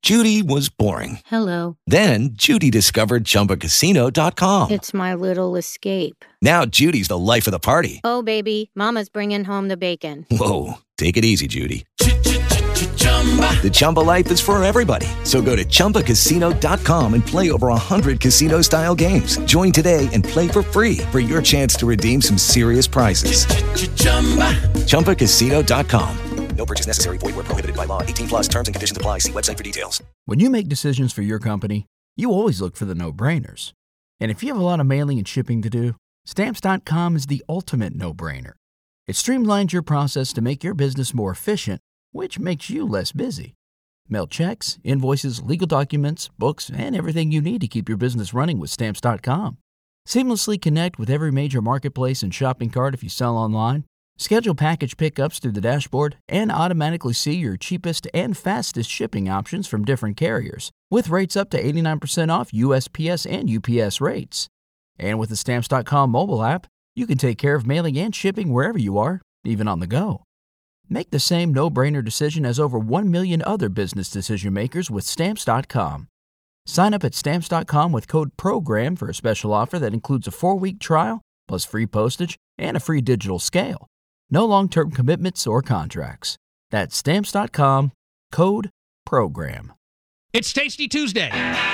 Judy was boring. Hello. Then Judy discovered ChumbaCasino.com. It's my little escape. Now Judy's the life of the party. Oh, baby, mama's bringing home the bacon. Whoa, take it easy, Judy. The Chumba life is for everybody. So go to ChumbaCasino.com and play over 100 casino-style games. Join today and play for free for your chance to redeem some serious prizes. ChumbaCasino.com. No purchase necessary. Void where prohibited by law. 18 plus terms and conditions apply. See website for details. When you make decisions for your company, you always look for the no-brainers. And if you have a lot of mailing and shipping to do, Stamps.com is the ultimate no-brainer. It streamlines your process to make your business more efficient, which makes you less busy. Mail checks, invoices, legal documents, books, and everything you need to keep your business running with Stamps.com. Seamlessly connect with every major marketplace and shopping cart if you sell online. Schedule package pickups through the dashboard and automatically see your cheapest and fastest shipping options from different carriers, with rates up to 89% off USPS and UPS rates. And with the Stamps.com mobile app, you can take care of mailing and shipping wherever you are, even on the go. Make the same no-brainer decision as over 1 million other business decision makers with Stamps.com. Sign up at Stamps.com with code PROGRAM for a special offer that includes a 4-week trial, plus free postage and a free digital scale. No long-term commitments or contracts. That's Stamps.com, code PROGRAM. It's Tasty Tuesday.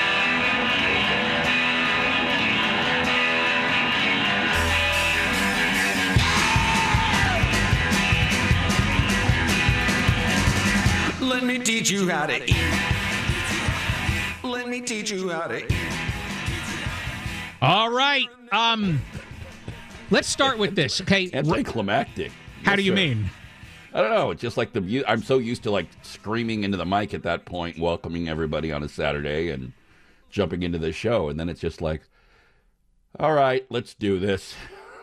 Let me teach you how to eat. Let me teach you how to eat. All right. Let's start with this, okay? Anticlimactic. How do you mean? I don't know. It's just like I'm so used to like screaming into the mic at that point, welcoming everybody on a Saturday and jumping into the show. And then it's just like, all right, let's do this.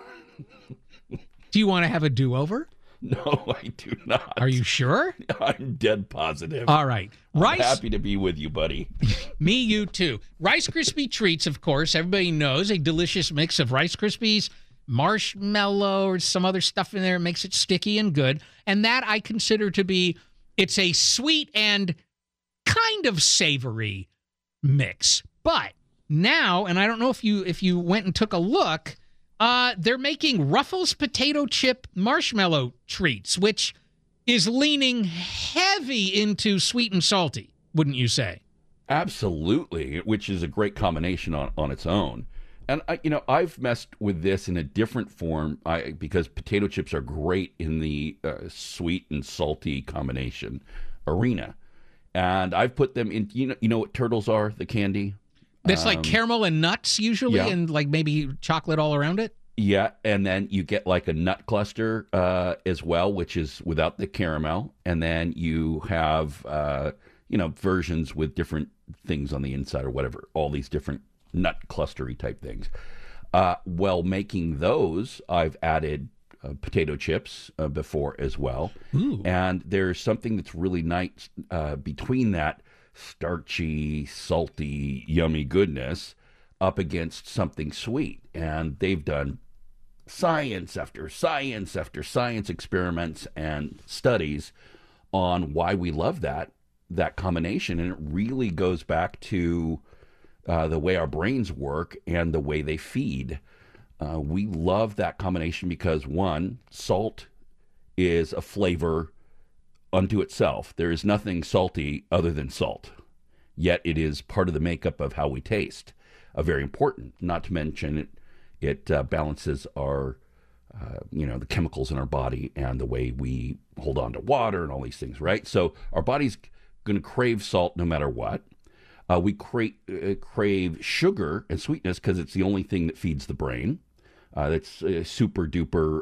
Do you want to have a do-over? No, I do not. Are you sure? I'm dead positive. All right. I'm happy to be with you, buddy. Me, you too. Rice Krispie treats, of course, everybody knows, a delicious mix of Rice Krispies, marshmallow, or some other stuff in there makes it sticky and good. And that I consider to be, it's a sweet and kind of savory mix. But now, and I don't know if you went and took a look, they're making Ruffles potato chip marshmallow treats, which is leaning heavy into sweet and salty, wouldn't you say? Absolutely, which is a great combination on its own. And I've messed with this in a different form because potato chips are great in the sweet and salty combination arena. And I've put them in, you know what turtles are, the candy? That's like caramel and nuts usually, and like maybe chocolate all around it? Yeah, and then you get like a nut cluster as well, which is without the caramel. And then you have, versions with different things on the inside or whatever, all these different nut clustery type things. While making those, I've added potato chips before as well. Ooh. And there's something that's really nice between that starchy, salty, yummy goodness up against something sweet. And they've done science after science after science experiments and studies on why we love that combination. And it really goes back to the way our brains work and the way they feed. We love that combination because, one, salt is a flavor unto itself. There is nothing salty other than salt, yet it is part of the makeup of how we taste. Very important, not to mention it balances our, the chemicals in our body and the way we hold on to water and all these things, right? So our body's going to crave salt no matter what. We crave sugar and sweetness because it's the only thing that feeds the brain. That's a super duper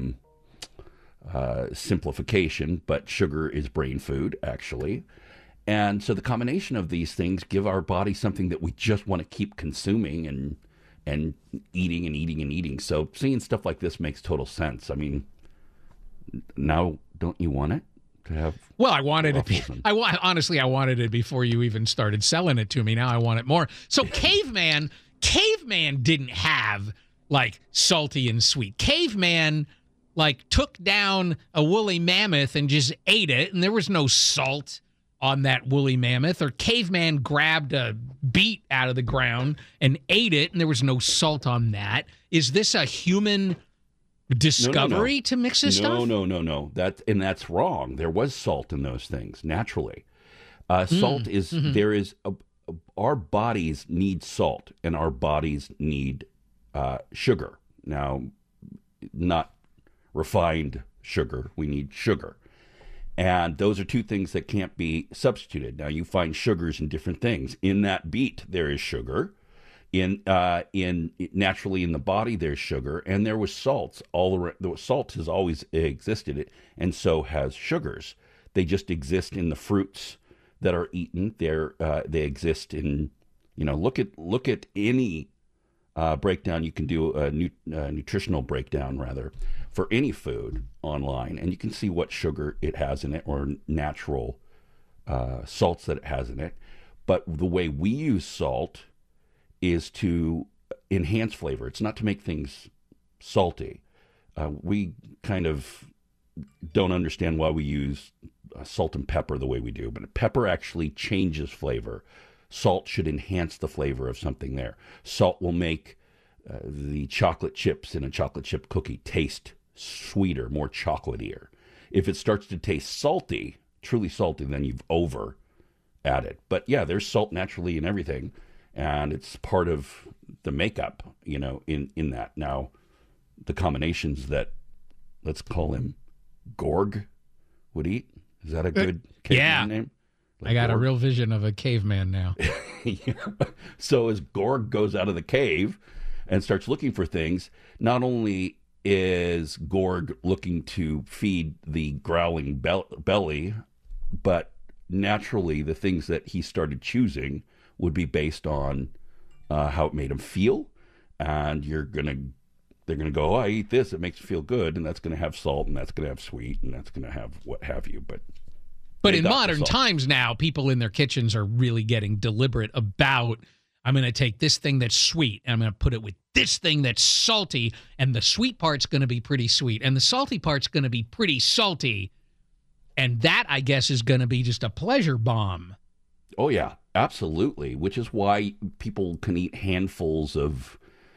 simplification, but sugar is brain food, actually. And so the combination of these things give our body something that we just want to keep consuming and eating and eating and eating. So seeing stuff like this makes total sense. I mean, now don't you want it? Well, I wanted it. Honestly, I wanted it before you even started selling it to me. Now I want it more. So caveman didn't have like salty and sweet. Caveman like took down a woolly mammoth and just ate it, and there was no salt on that woolly mammoth, or caveman grabbed a beet out of the ground and ate it, and there was no salt on that. Is this a human discovery to mix this stuff? No. That's wrong. There was salt in those things naturally. Salt is there is our bodies need salt, and our bodies need sugar. Now, not refined sugar. We need sugar. And those are two things that can't be substituted. Now, you find sugars in different things. In that beet, there is sugar. Naturally in the body, there's sugar, and there was salts all around. The salt has always existed, and so has sugars. They just exist in the fruits that are eaten. They exist in, look at any breakdown. You can do a nutritional breakdown rather for any food online, and you can see what sugar it has in it or natural salts that it has in it. But the way we use salt is to enhance flavor. It's not to make things salty. We kind of don't understand why we use salt and pepper the way we do, but pepper actually changes flavor. Salt should enhance the flavor of something there. Salt will make the chocolate chips in a chocolate chip cookie taste sweeter, more chocolatier. If it starts to taste salty, truly salty, then you've over added. But yeah, there's salt naturally in everything, and it's part of the makeup, in that. Now, the combinations that, let's call him Gorg, would eat. Is that a good caveman name? Like I got Gorg? A real vision of a caveman now. Yeah. So as Gorg goes out of the cave and starts looking for things, not only is Gorg looking to feed the growling belly, but naturally the things that he started choosing would be based on how it made him feel. And they're going to go, I eat this, it makes me feel good, and that's going to have salt, and that's going to have sweet, and that's going to have what have you. But in modern times now, people in their kitchens are really getting deliberate about, I'm going to take this thing that's sweet, and I'm going to put it with this thing that's salty, and the sweet part's going to be pretty sweet, and the salty part's going to be pretty salty, and that, I guess, is going to be just a pleasure bomb. Oh, yeah, absolutely, which is why people can eat handfuls of,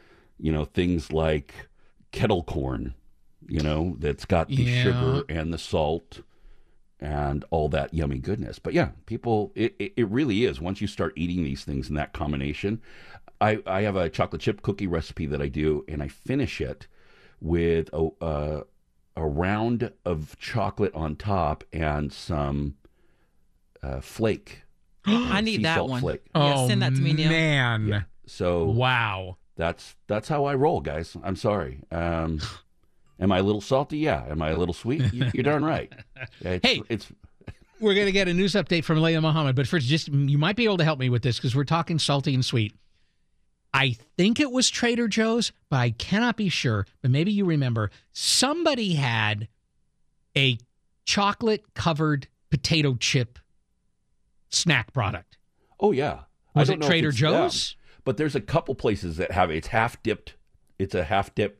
things like kettle corn, that's got the sugar and the salt and all that yummy goodness. But yeah, people, it really is. Once you start eating these things in that combination, I have a chocolate chip cookie recipe that I do, and I finish it with a round of chocolate on top and some flake. I need that one. Flake. Yeah, send that to me, Neil. Man. Yeah. So wow. That's how I roll, guys. I'm sorry. Am I a little salty? Yeah. Am I a little sweet? You're darn right. It's we're going to get a news update from Leila Muhammad, but first, you might be able to help me with this because we're talking salty and sweet. I think it was Trader Joe's, but I cannot be sure. But maybe you remember, somebody had a chocolate-covered potato chip snack product. Oh, yeah. Was it Trader Joe's? Them, but there's a couple places that have it. It's half-dipped. It's a half-dipped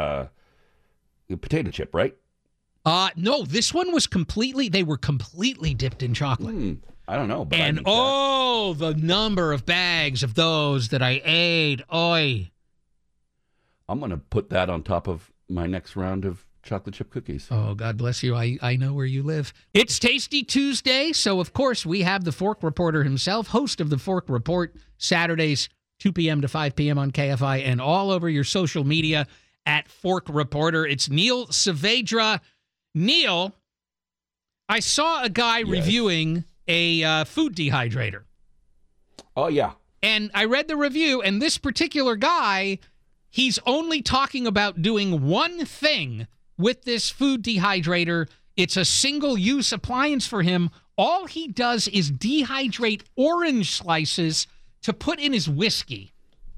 potato chip, right? No, this one was they were completely dipped in chocolate. I don't know. But and the number of bags of those that I ate. Oy. I'm going to put that on top of my next round of chocolate chip cookies. Oh, God bless you. I know where you live. It's Tasty Tuesday, so of course we have the Fork Reporter himself, host of the Fork Report, Saturdays, 2 p.m. to 5 p.m. on KFI and all over your social media at Fork Reporter. It's Neil Saavedra. Neil, I saw a guy reviewing a food dehydrator. Oh, yeah. And I read the review, and this particular guy, he's only talking about doing one thing with this food dehydrator. It's a single-use appliance for him. All he does is dehydrate orange slices to put in his whiskey.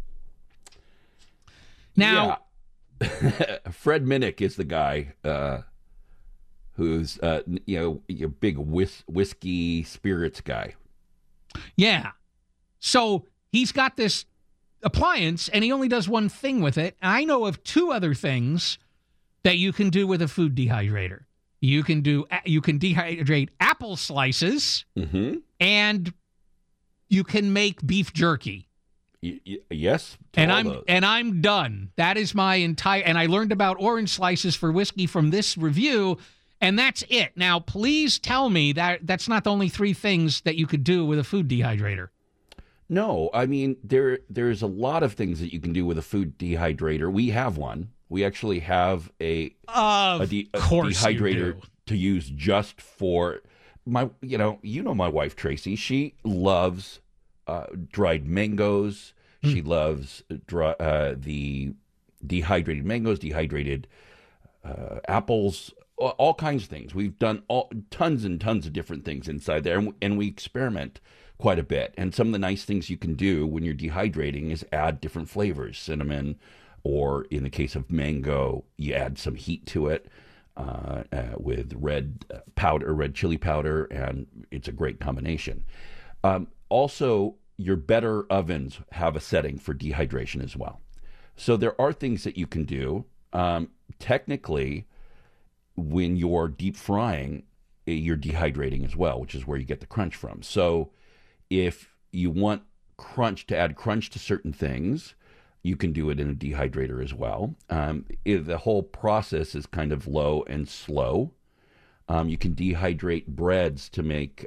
Now, Fred Minnick is the guy who's your big whiskey spirits guy. Yeah. So he's got this appliance, and he only does one thing with it. I know of two other things that you can do with a food dehydrator. You can dehydrate apple slices, and you can make beef jerky. Yes, and I'm done. That is my entire. And I learned about orange slices for whiskey from this review, and that's it. Now, please tell me that that's not the only 3 things that you could do with a food dehydrator. No, I mean there's a lot of things that you can do with a food dehydrator. We have one. We actually have a dehydrator to use just for my. You know my wife Tracy. She loves dried mangoes. She loves the dehydrated mangoes, dehydrated apples, all kinds of things. We've done tons and tons of different things inside there, and we experiment quite a bit. And some of the nice things you can do when you're dehydrating is add different flavors, cinnamon, or in the case of mango, you add some heat to it with red chili powder, and it's a great combination. Also, your better ovens have a setting for dehydration as well. So there are things that you can do. Technically, when you're deep frying, you're dehydrating as well, which is where you get the crunch from. So if you want to add crunch to certain things, you can do it in a dehydrator as well. The whole process is kind of low and slow. You can dehydrate breads to make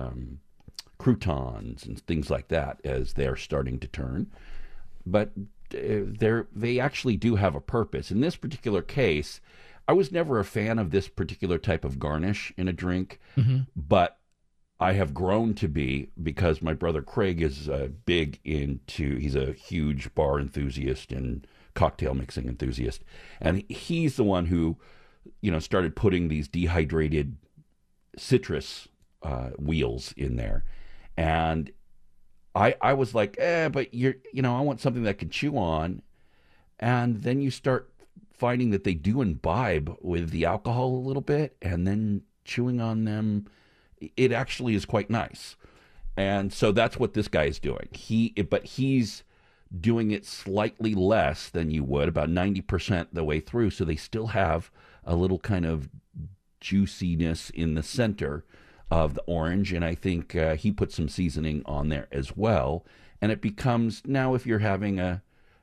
croutons and things like that as they're starting to turn. But they actually do have a purpose. In this particular case, I was never a fan of this particular type of garnish in a drink, but I have grown to be, because my brother Craig is he's a huge bar enthusiast and cocktail mixing enthusiast. And he's the one who, started putting these dehydrated citrus wheels in there. And I was like, but I want something that I can chew on. And then you start finding that they do imbibe with the alcohol a little bit, and then chewing on them, it actually is quite nice. And so that's what this guy is doing. But he's doing it slightly less than you would, about 90% the way through. So they still have a little kind of juiciness in the center of the orange. And I think he put some seasoning on there as well. And it becomes, now if you're having a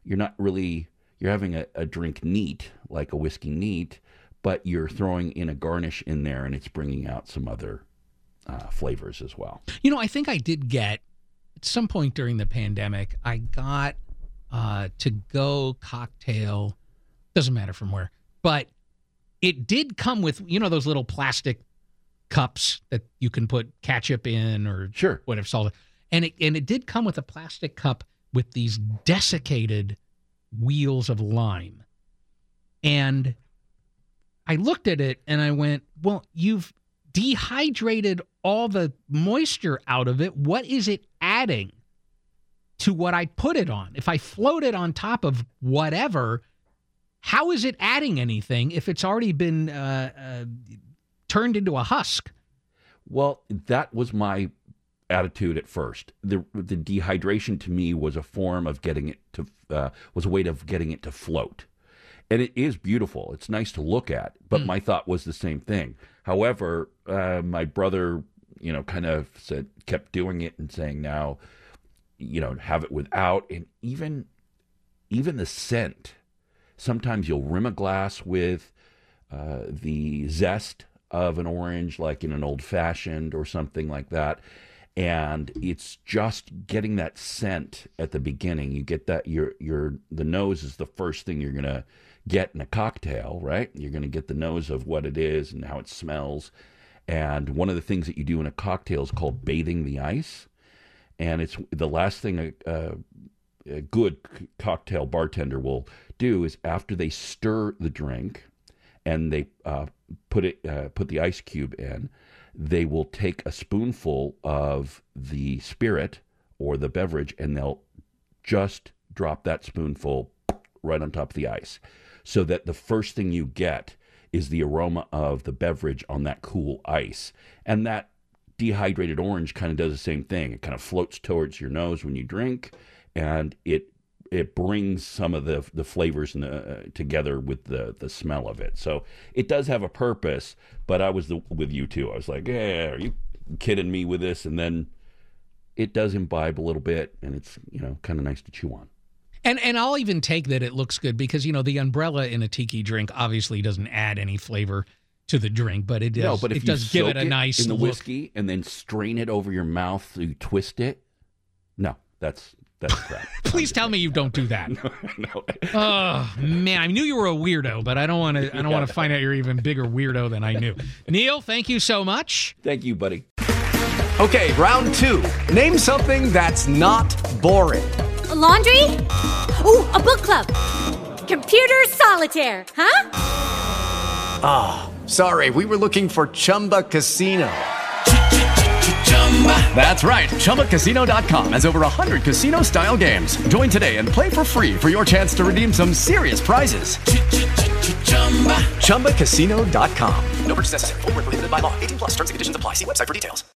drink neat, like a whiskey neat, but you're throwing in a garnish in there, and it's bringing out some other flavors as well. I think I did get, at some point during the pandemic, I got to-go cocktail, doesn't matter from where, but it did come with, those little plastic cups that you can put ketchup in or whatever salt. And it did come with a plastic cup with these desiccated wheels of lime. And I looked at it and I went, well, you've dehydrated all the moisture out of it. What is it adding to what I put it on? If I float it on top of whatever, how is it adding anything if it's already been turned into a husk? Well, that was my attitude at first. The dehydration to me was a form of getting it to was a way of getting it to float. And it is beautiful. It's nice to look at, but my thought was the same thing. However, my brother, kind of kept doing it and saying, now, have it without. And even the scent, sometimes you'll rim a glass with the zest of an orange, like in an old fashioned or something like that. And it's just getting that scent at the beginning. You get that the nose is the first thing you're gonna get in a cocktail, right? You're gonna get the nose of what it is and how it smells. And one of the things that you do in a cocktail is called bathing the ice. And it's the last thing a good cocktail bartender will do is, after they stir the drink and they put the ice cube in, they will take a spoonful of the spirit or the beverage, and they'll just drop that spoonful right on top of the ice, so that the first thing you get is the aroma of the beverage on that cool ice. And that dehydrated orange kind of does the same thing. It kind of floats towards your nose when you drink, and it it brings some of the flavors together with the smell of it. So it does have a purpose, but I was with you too. I was like, yeah, are you kidding me with this? And then it does imbibe a little bit, and it's, kind of nice to chew on. And I'll even take that it looks good because, the umbrella in a tiki drink obviously doesn't add any flavor to the drink, but it does. No, but if it does give it a nice in the look. whiskey and then strain it over your mouth, so you twist it. No, that's crap. Please tell me you don't do that. No. Oh man, I knew you were a weirdo, but I don't want to. I don't want to find out you're even bigger weirdo than I knew. Neil, thank you so much. Thank you, buddy. Okay, round 2. Name something that's not boring. A laundry? Ooh, a book club. Computer solitaire, huh? Ah, sorry, we were looking for Chumba Casino. That's right, ChumbaCasino.com has over 100 casino-style games. Join today and play for free for your chance to redeem some serious prizes. ChumbaCasino.com. No purchase necessary. Void where prohibited by law. 18+ terms and conditions apply. See website for details.